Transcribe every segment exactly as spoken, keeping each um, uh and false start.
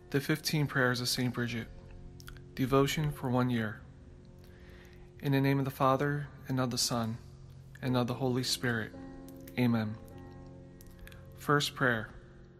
The fifteen Prayers of Saint Bridget. Devotion for one year. In the name of the Father, and of the Son, and of the Holy Spirit. Amen. First Prayer.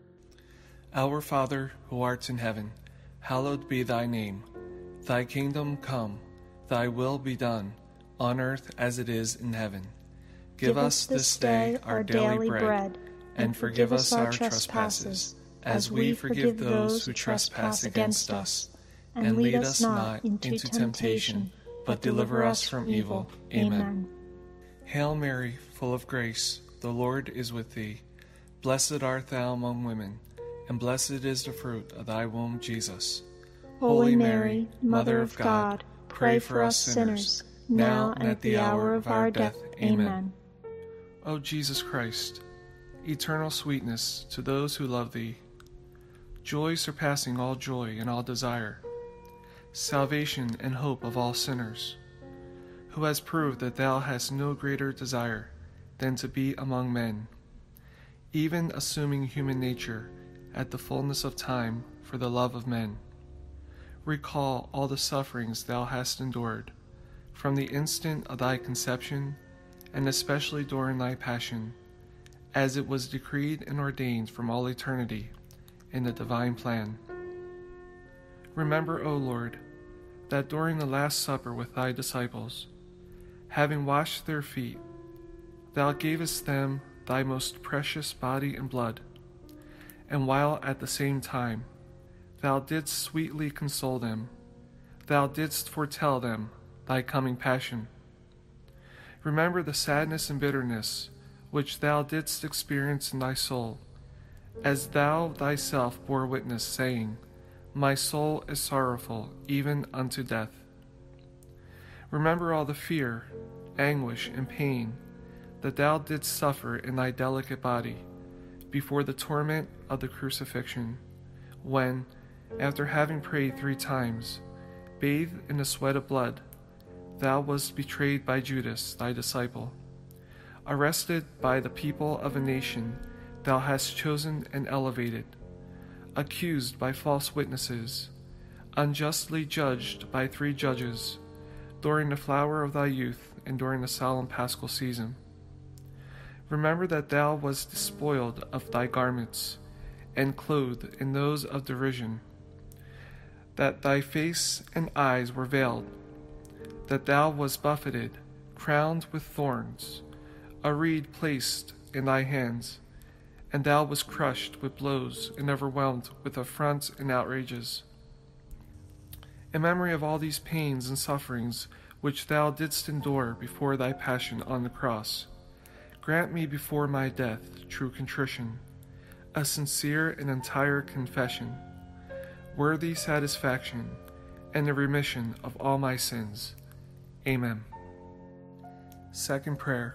Our Father, who art in heaven, hallowed be thy name. Thy kingdom come, thy will be done, on earth as it is in heaven. Give, Give us this day our daily bread, bread and forgive us our trespasses, as we forgive those who trespass against us. And lead us not into temptation, but deliver us from evil. Amen. Hail Mary, full of grace, the Lord is with thee. Blessed art thou among women, and blessed is the fruit of thy womb, Jesus. Holy Mary, Mother of God, pray for us sinners, now and at the hour of our death. Amen. O Jesus Christ, eternal sweetness to those who love thee, joy surpassing all joy and all desire, salvation and hope of all sinners, who has proved that thou hast no greater desire than to be among men, even assuming human nature at the fullness of time for the love of men. Recall all the sufferings thou hast endured from the instant of thy conception, and especially during thy passion, as it was decreed and ordained from all eternity in the divine plan. Remember, O Lord, that during the Last Supper with thy disciples, having washed their feet, thou gavest them thy most precious body and blood, and while at the same time thou didst sweetly console them, thou didst foretell them thy coming passion. Remember the sadness and bitterness which thou didst experience in thy soul, as thou thyself bore witness, saying, My soul is sorrowful, even unto death. Remember all the fear, anguish, and pain that thou didst suffer in thy delicate body before the torment of the crucifixion, when, after having prayed three times, bathed in the sweat of blood, thou wast betrayed by Judas, thy disciple, arrested by the people of a nation thou hast chosen and elevated, accused by false witnesses, unjustly judged by three judges, during the flower of thy youth and during the solemn paschal season. Remember that thou wast despoiled of thy garments, and clothed in those of derision, that thy face and eyes were veiled, that thou wast buffeted, crowned with thorns, a reed placed in thy hands, and thou wast crushed with blows and overwhelmed with affronts and outrages. In memory of all these pains and sufferings which thou didst endure before thy passion on the cross, grant me before my death true contrition, a sincere and entire confession, worthy satisfaction, and the remission of all my sins. Amen. Second Prayer.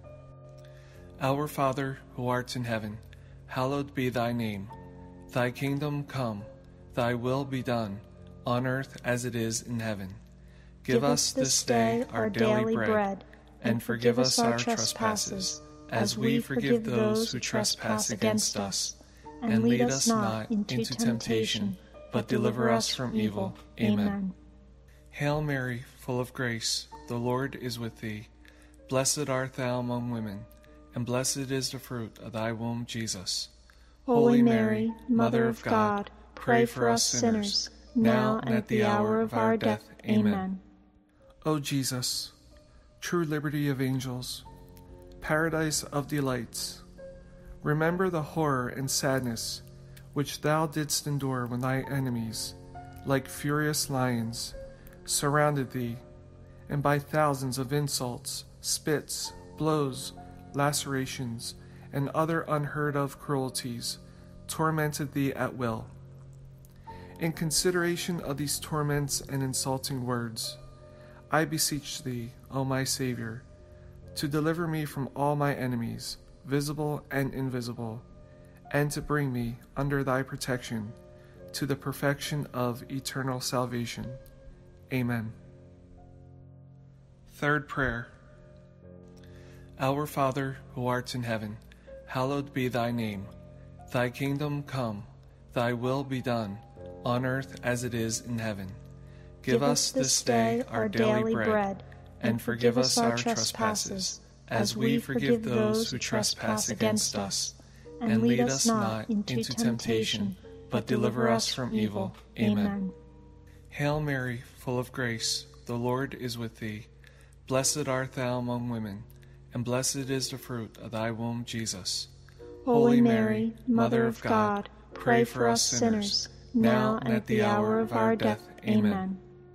Our Father, who art in heaven, hallowed be thy name. Thy kingdom come, thy will be done, on earth as it is in heaven. Give, Give us this day our daily bread, bread and forgive us our trespasses, as we forgive those who trespass against us. And lead us not into temptation, but deliver us from evil. Amen. Hail Mary, full of grace, the Lord is with thee. Blessed art thou among women, and blessed is the fruit of thy womb, Jesus. Holy Mary, Mother of God, pray for us sinners, now and at the hour of our death. Amen. O Jesus, true liberty of angels, paradise of delights, remember the horror and sadness which thou didst endure when thy enemies, like furious lions, surrounded thee, and by thousands of insults, spits, blows, lacerations, and other unheard-of cruelties tormented thee at will. In consideration of these torments and insulting words, I beseech thee, O my Savior, to deliver me from all my enemies, visible and invisible, and to bring me under thy protection to the perfection of eternal salvation. Amen. Third Prayer. Our Father, who art in heaven, hallowed be thy name. Thy kingdom come, thy will be done, on earth as it is in heaven. Give us this day our daily bread, and forgive us our trespasses, as we forgive those who trespass against us. And lead us not into temptation, but deliver us from evil. Amen. Hail Mary, full of grace, the Lord is with thee. Blessed art thou among women, and blessed is the fruit of thy womb, Jesus. Holy Mary, Mother of God, pray for us sinners, now and at the hour of our death. Amen.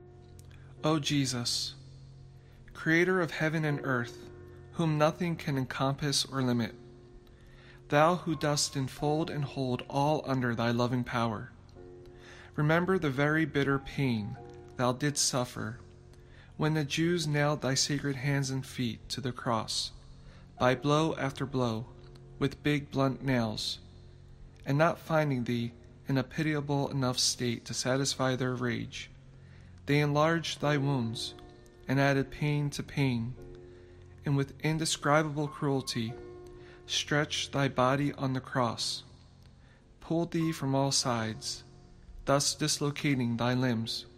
O Jesus, Creator of heaven and earth, whom nothing can encompass or limit, Thou who dost enfold and hold all under thy loving power, remember the very bitter pain thou didst suffer when the Jews nailed thy sacred hands and feet to the cross, by blow after blow, with big blunt nails, and not finding thee in a pitiable enough state to satisfy their rage, they enlarged thy wounds, and added pain to pain, and with indescribable cruelty stretched thy body on the cross, pulled thee from all sides, thus dislocating thy limbs.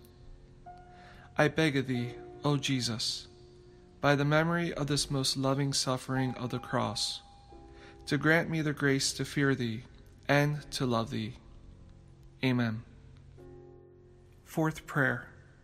I beg of thee, O Jesus, by the memory of this most loving suffering of the cross, to grant me the grace to fear thee and to love thee. Amen. Fourth Prayer.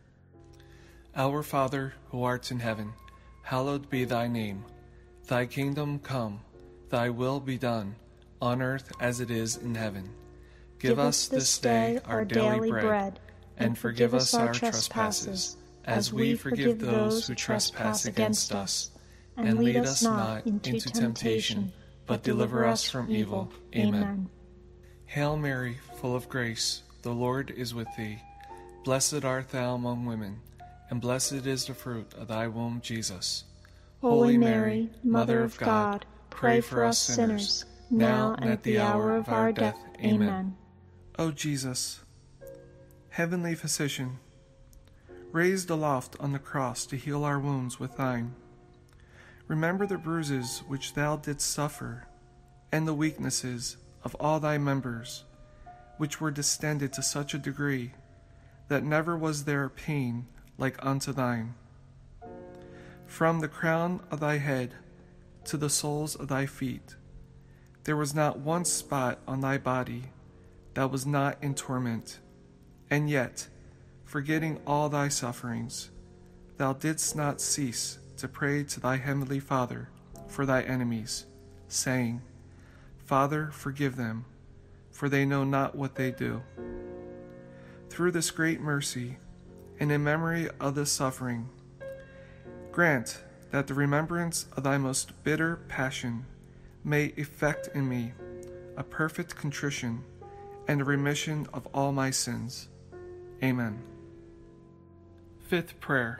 Our Father, who art in heaven, hallowed be thy name. Thy kingdom come, thy will be done, on earth as it is in heaven. Give us this day our daily bread, and forgive us our trespasses, as we forgive those who trespass against us. And lead us not into temptation, but deliver us from evil. Amen. Hail Mary, full of grace, the Lord is with thee. Blessed art thou among women, and blessed is the fruit of thy womb, Jesus. Holy Mary, Mother of God, pray for us sinners, now and at the hour of our death. Amen. O Jesus, heavenly physician, raised aloft on the cross to heal our wounds with thine, remember the bruises which thou didst suffer, and the weaknesses of all thy members, which were distended to such a degree that never was there pain like unto thine. From the crown of thy head to the soles of thy feet, there was not one spot on thy body that was not in torment, and yet, forgetting all thy sufferings, thou didst not cease to pray to thy heavenly Father for thy enemies, saying, Father, forgive them, for they know not what they do. Through this great mercy, and in memory of this suffering, grant that the remembrance of thy most bitter passion may effect in me a perfect contrition and a remission of all my sins. Amen. Fifth Prayer.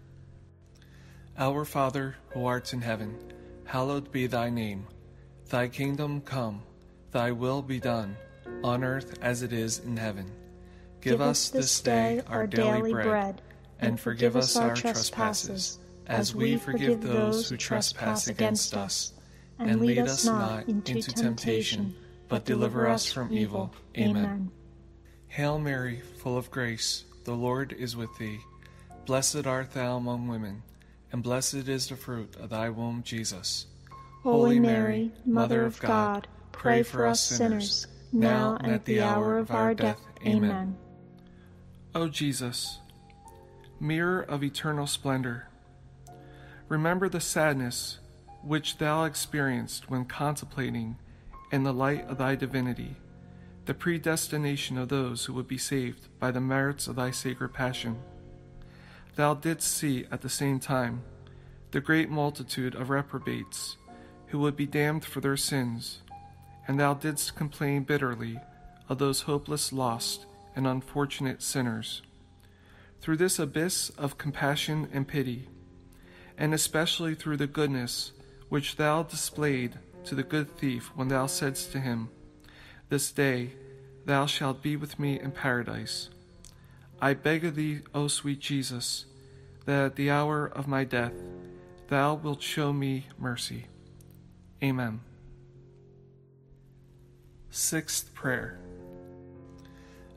Our Father, who art in heaven, hallowed be thy name. Thy kingdom come, thy will be done, on earth as it is in heaven. Give us this day our daily bread, and forgive us our trespasses, as we forgive those who trespass against us. And lead us not into temptation, but deliver us from evil. Amen. Hail Mary, full of grace, the Lord is with thee. Blessed art thou among women, and blessed is the fruit of thy womb, Jesus. Holy Mary, Mother of God, pray for us sinners, now and at the hour of our death. Amen. O Jesus, mirror of eternal splendor, remember the sadness which thou experienced when contemplating, in the light of thy divinity, the predestination of those who would be saved by the merits of thy sacred passion. Thou didst see at the same time the great multitude of reprobates who would be damned for their sins, and thou didst complain bitterly of those hopeless, lost, and unfortunate sinners. Through this abyss of compassion and pity, and especially through the goodness which thou displayed to the good thief when thou saidst to him, This day thou shalt be with me in paradise, I beg of thee, O sweet Jesus, that at the hour of my death thou wilt show me mercy. Amen. Sixth Prayer.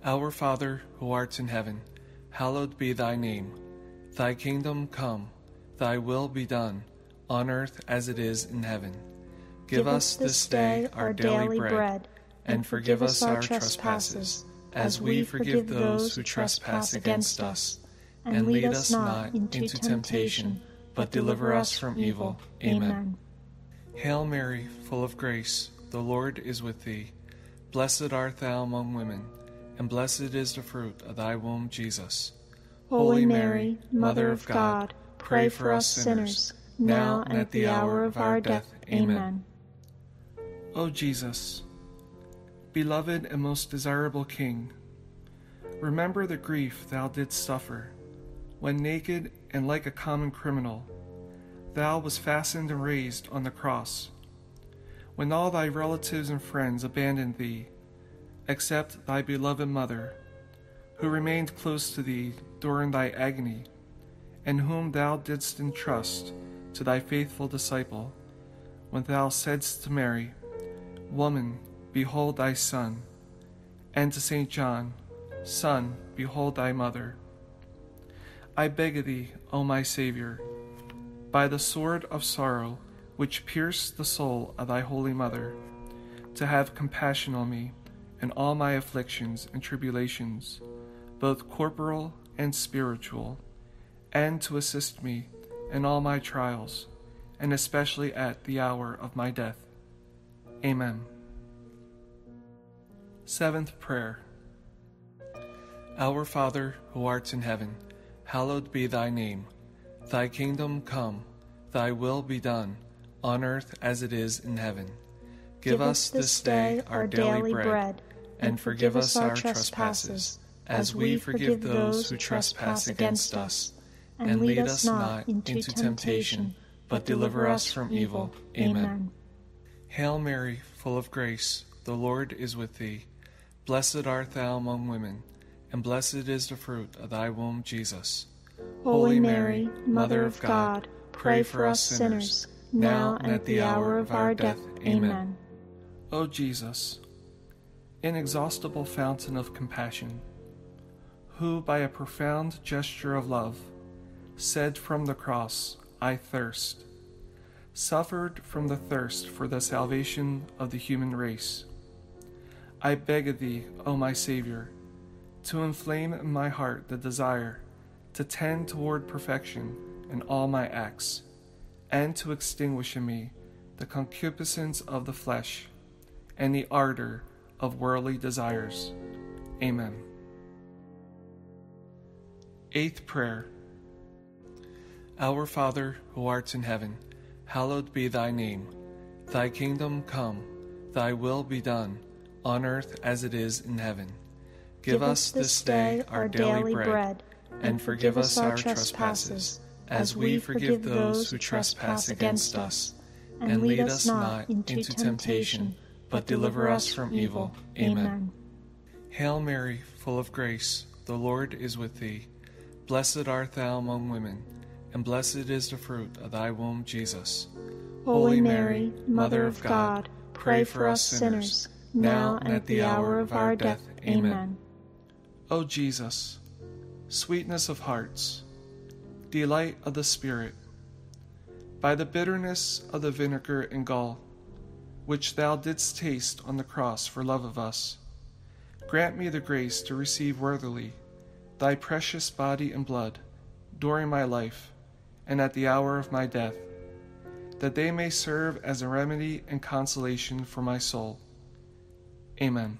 Our Father, who art in heaven, hallowed be thy name. Thy kingdom come, thy will be done, on earth as it is in heaven. Give us this day our daily bread, and forgive us our trespasses, as we forgive those who trespass against us. And lead us not into temptation, but deliver us from evil. Amen. Hail Mary, full of grace, the Lord is with thee. Blessed art thou among women, and blessed is the fruit of thy womb, Jesus. Holy Mary, Mother of God, pray for us sinners, now and at the hour of our death. Amen. O Jesus, beloved and most desirable King, remember the grief thou didst suffer, when naked and like a common criminal, thou was fastened and raised on the cross, when all thy relatives and friends abandoned thee, except thy beloved mother, who remained close to thee during thy agony, and whom thou didst entrust to thy faithful disciple, when thou saidst to Mary, Woman, behold thy son, and to Saint John, Son, behold thy mother. I beg of thee, O my Saviour, by the sword of sorrow which pierced the soul of thy holy mother, to have compassion on me in all my afflictions and tribulations, both corporal and spiritual, and to assist me in all my trials, and especially at the hour of my death. Amen. Seventh Prayer. Our Father, who art in heaven, hallowed be thy name. Thy kingdom come, thy will be done, on earth as it is in heaven. Give, Give us this day our daily bread, and forgive us our trespasses, as we forgive those who trespass against us. And lead us not into temptation, but deliver us from evil. Amen. Hail Mary, full of grace, the Lord is with thee. Blessed art thou among women, and blessed is the fruit of thy womb, Jesus. Holy Mary, Mother of God, pray for us sinners, now and at the hour of our death. Amen. O Jesus, inexhaustible fountain of compassion, who by a profound gesture of love said from the cross, I thirst, suffered from the thirst for the salvation of the human race, I beg of thee, O my Saviour, to inflame in my heart the desire to tend toward perfection in all my acts, and to extinguish in me the concupiscence of the flesh and the ardor of worldly desires. Amen. Eighth Prayer. Our Father, who art in heaven, hallowed be thy name. Thy kingdom come, thy will be done, on earth as it is in heaven. Give, Give us this day our daily bread, and forgive us our trespasses, as we forgive those who trespass against us. And lead us not into temptation, but deliver us from evil. Amen. Hail Mary, full of grace, the Lord is with thee. Blessed art thou among women, and blessed is the fruit of thy womb, Jesus. Holy Mary, Mother of God, pray for us sinners, now and at the hour of our death. Amen. O Jesus, sweetness of hearts, delight of the Spirit, by the bitterness of the vinegar and gall, which thou didst taste on the cross for love of us, grant me the grace to receive worthily thy precious body and blood during my life and at the hour of my death, that they may serve as a remedy and consolation for my soul. Amen.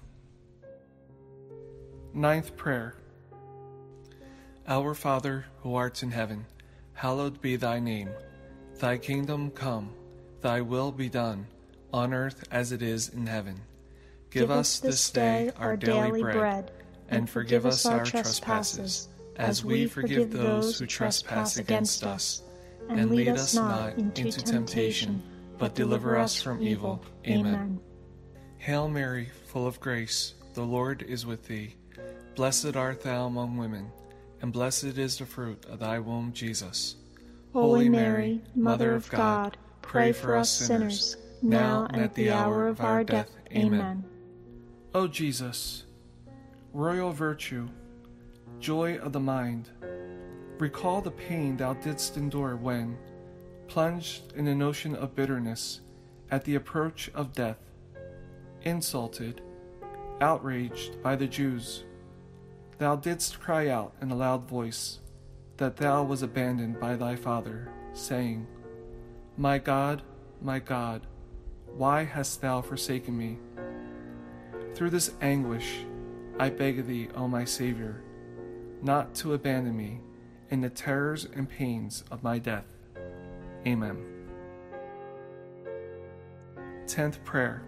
Ninth Prayer. Our Father, who art in heaven, hallowed be thy name. Thy kingdom come, thy will be done, on earth as it is in heaven. Give, Give us this day our daily bread, bread and forgive us our trespasses, as we forgive those who trespass against us. And lead us not into temptation, but deliver us from evil. Amen. Hail Mary, full of grace, the Lord is with thee. Blessed art thou among women, and blessed is the fruit of thy womb, Jesus. Holy Mary, Mother of God, pray for us sinners, now and at the hour of our death. Amen. O Jesus, royal virtue, joy of the mind, recall the pain thou didst endure when, plunged in an ocean of bitterness at the approach of death, insulted, outraged by the Jews, thou didst cry out in a loud voice that thou was abandoned by thy Father, saying, My God, my God, why hast thou forsaken me? Through this anguish I beg thee, O my Savior, not to abandon me in the terrors and pains of my death. Amen. Tenth Prayer.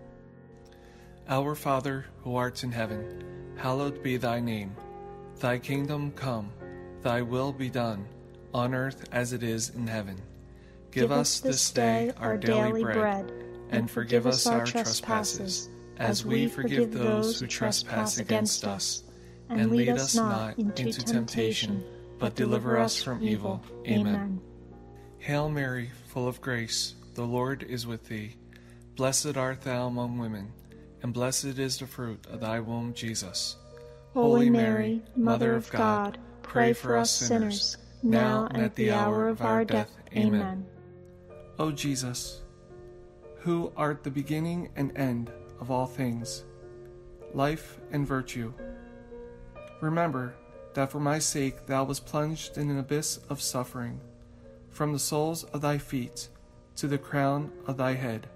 Our Father, who art in heaven, hallowed be thy name. Thy kingdom come, thy will be done, on earth as it is in heaven. Give, Give us this day our daily bread, and forgive us our trespasses, as we forgive those who trespass against us. And lead us not into temptation, but deliver us from evil. Amen. Hail Mary, full of grace, the Lord is with thee. Blessed art thou among women, and blessed is the fruit of thy womb, Jesus. Holy Mary, Mother of God, pray for us sinners, now and at the hour of our death. Amen. O Jesus, who art the beginning and end of all things, life and virtue, remember that for my sake thou wast plunged in an abyss of suffering, from the soles of thy feet to the crown of thy head.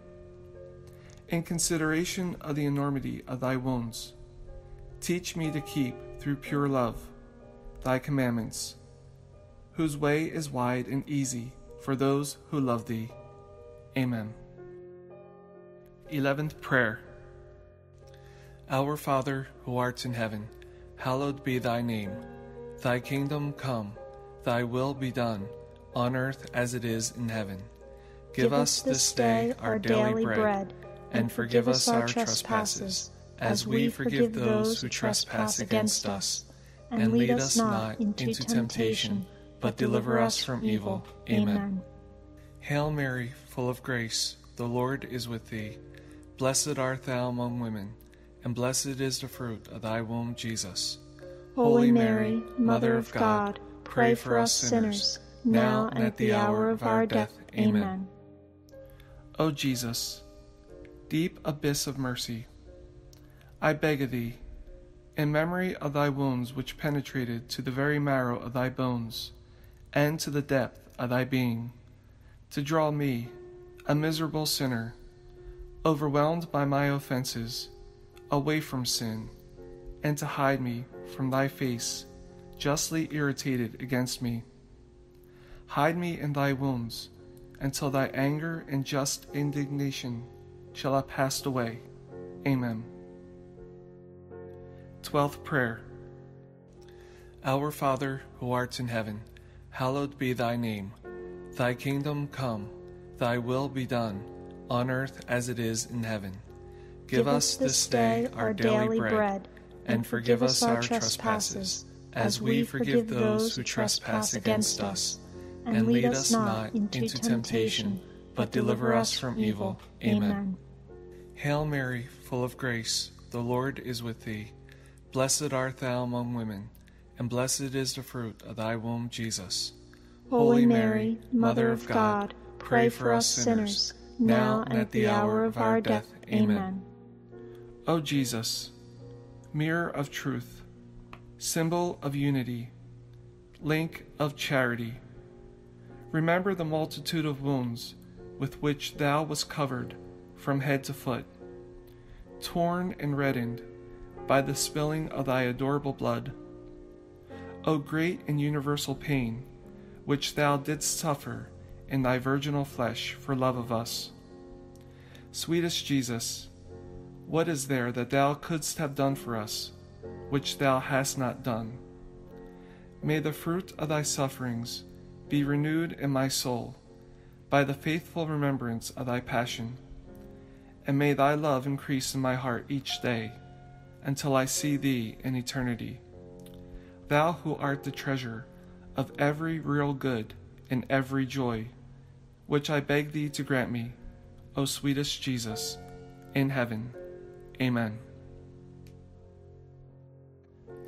In consideration of the enormity of thy wounds, teach me to keep, through pure love, thy commandments, whose way is wide and easy for those who love thee. Amen. Eleventh Prayer. Our Father, who art in heaven, hallowed be thy name. Thy kingdom come, thy will be done, on earth as it is in heaven. Give, Give us this day our daily bread, bread and forgive us our trespasses, as we forgive those who trespass against us. And lead us not into temptation, but deliver us from evil. Amen. Hail Mary, full of grace, the Lord is with thee. Blessed art thou among women, and blessed is the fruit of thy womb, Jesus. Holy Mary, Mother of God, pray for us sinners, now and at the hour of our death. Amen. O Jesus, deep abyss of mercy, I beg of thee, in memory of thy wounds which penetrated to the very marrow of thy bones, and to the depth of thy being, to draw me, a miserable sinner, overwhelmed by my offenses, away from sin, and to hide me from thy face, justly irritated against me. Hide me in thy wounds, until thy anger and just indignation shall have passed away. Amen. Twelfth Prayer. Our Father, who art in heaven, hallowed be thy name. Thy kingdom come, thy will be done, on earth as it is in heaven. Give, Give us this day our daily bread, bread and forgive us our trespasses, as we forgive those who trespass against us. And lead us not into temptation, but deliver us from evil. Amen. Hail Mary, full of grace, the Lord is with thee. Blessed art thou among women, and blessed is the fruit of thy womb, Jesus. Holy Mary, Mother of God, pray for us sinners, now and at the hour of our death. Amen. O Jesus, mirror of truth, symbol of unity, link of charity, remember the multitude of wounds with which thou wast covered from head to foot, torn and reddened by the spilling of thy adorable blood. O great and universal pain, which thou didst suffer in thy virginal flesh for love of us. Sweetest Jesus, what is there that thou couldst have done for us, which thou hast not done? May the fruit of thy sufferings be renewed in my soul by the faithful remembrance of thy passion, and may thy love increase in my heart each day, until I see thee in eternity. Thou who art the treasure of every real good and every joy, which I beg thee to grant me, O sweetest Jesus, in heaven. Amen.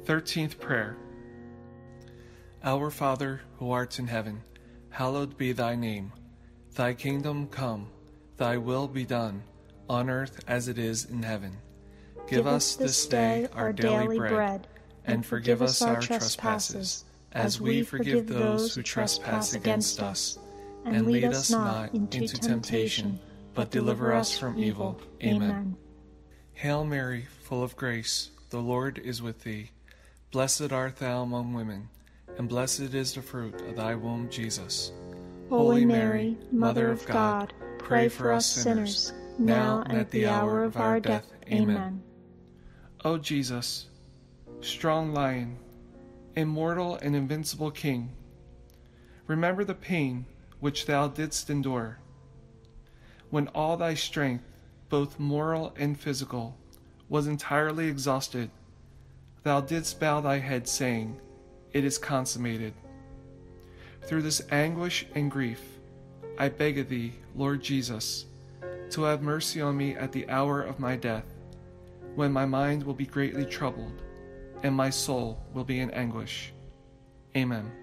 Thirteenth Prayer. Our Father, who art in heaven, hallowed be thy name. Thy kingdom come, thy will be done, on earth as it is in heaven. Give us this day our daily bread, and forgive us our trespasses, as we forgive those who trespass against us. And lead us not into temptation, but deliver us from evil. Amen. Hail Mary, full of grace, the Lord is with thee. Blessed art thou among women, and blessed is the fruit of thy womb, Jesus. Holy Mary, Mother of God, pray for us sinners, now and at the hour of our death. Amen. O Jesus, strong Lion, immortal and invincible King, remember the pain which thou didst endure, when all thy strength, both moral and physical, was entirely exhausted. Thou didst bow thy head, saying, "It is consummated." Through this anguish and grief, I beg of thee, Lord Jesus, to have mercy on me at the hour of my death, when my mind will be greatly troubled, and my soul will be in anguish. Amen.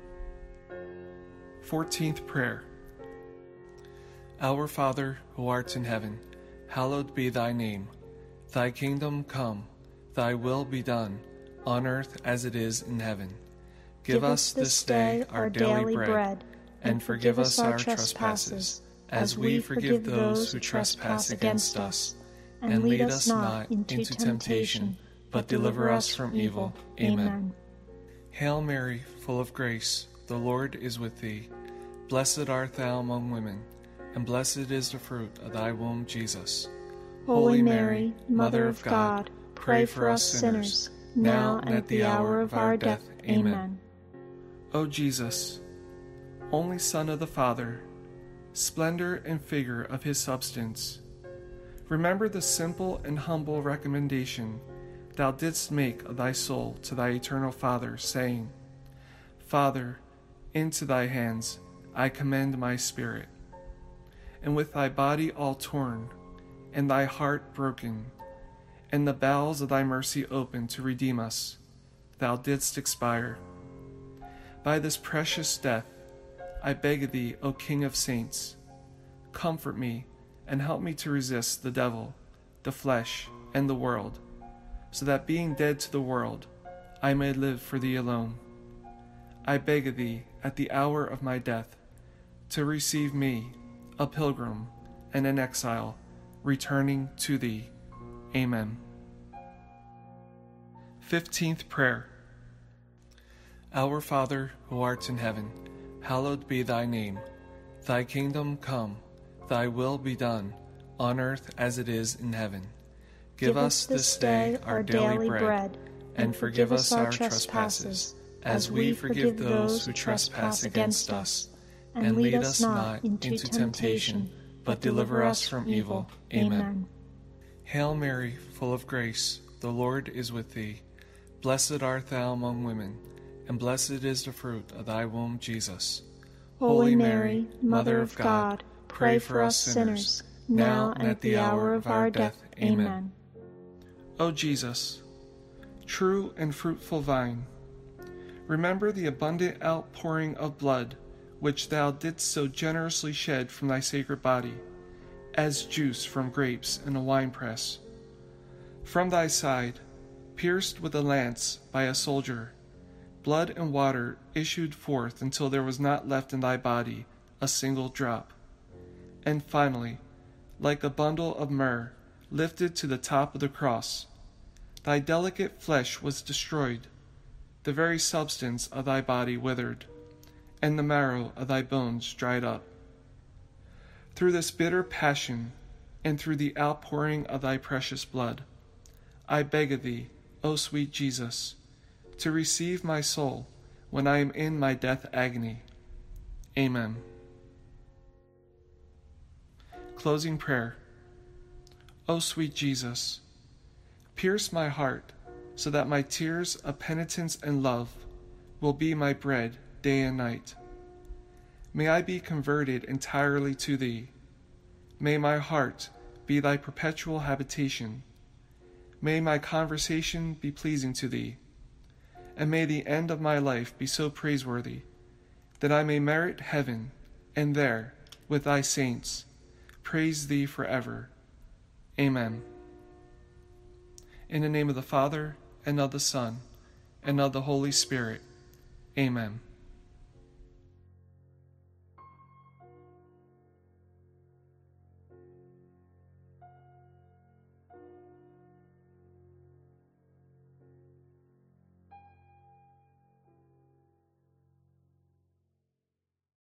Fourteenth Prayer. Our Father, who art in heaven, hallowed be thy name. Thy kingdom come, thy will be done, on earth as it is in heaven. Give us this day our daily bread, and forgive us our trespasses, as we forgive those who trespass against us. And lead us not into temptation, but deliver us from evil. Amen. Hail Mary, full of grace, the Lord is with thee. Blessed art thou among women, and blessed is the fruit of thy womb, Jesus. Holy Mary, Mother of God, pray for us sinners, now and at the hour of our death. Amen. O Jesus, only Son of the Father, splendor and figure of his substance, remember the simple and humble recommendation thou didst make of thy soul to thy eternal Father, saying, "Father, into thy hands I commend my spirit." And with thy body all torn, and thy heart broken, and the bowels of thy mercy open to redeem us, thou didst expire. By this precious death, I beg of thee, O King of saints, comfort me and help me to resist the devil, the flesh, and the world, so that being dead to the world, I may live for thee alone. I beg of thee, at the hour of my death, to receive me, a pilgrim and an exile, returning to thee. Amen. Fifteenth Prayer. Our Father, who art in heaven, hallowed be thy name. Thy kingdom come, thy will be done, on earth as it is in heaven. Give us this day our daily bread, and forgive us our trespasses, as we forgive those who trespass against us. And lead us not into temptation, but deliver us from evil. Amen. Hail Mary, full of grace, the Lord is with thee. Blessed art thou among women, and blessed is the fruit of thy womb, Jesus. Holy Mary, Mother of God, pray for us sinners, now and at the hour of our death. Amen. O Jesus, true and fruitful vine, remember the abundant outpouring of blood which thou didst so generously shed from thy sacred body, as juice from grapes in a winepress. From thy side, pierced with a lance by a soldier, blood and water issued forth until there was not left in thy body a single drop. And finally, like a bundle of myrrh lifted to the top of the cross, thy delicate flesh was destroyed, the very substance of thy body withered, and the marrow of thy bones dried up. Through this bitter passion, and through the outpouring of thy precious blood, I beg of thee, O sweet Jesus, to receive my soul when I am in my death agony. Amen. Closing Prayer. O sweet Jesus, pierce my heart so that my tears of penitence and love will be my bread day and night. May I be converted entirely to thee. May my heart be thy perpetual habitation. May my conversation be pleasing to thee. and may the end of my life be so praiseworthy, that I may merit heaven, and there, with thy saints, praise thee forever. Amen. In the name of the Father, and of the Son, and of the Holy Spirit. Amen.